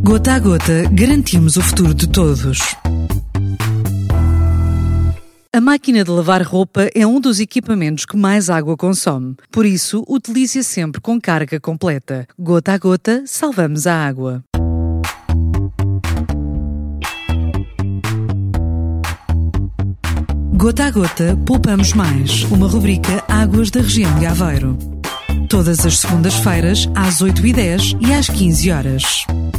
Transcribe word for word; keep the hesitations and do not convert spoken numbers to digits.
Gota a gota, garantimos o futuro de todos. A máquina de lavar roupa é um dos equipamentos que mais água consome. Por isso, utilize-a sempre com carga completa. Gota a gota, salvamos a água. Gota a gota, poupamos mais. Uma rubrica Águas da região de Aveiro. Todas as segundas-feiras, às oito e dez e às quinze horas.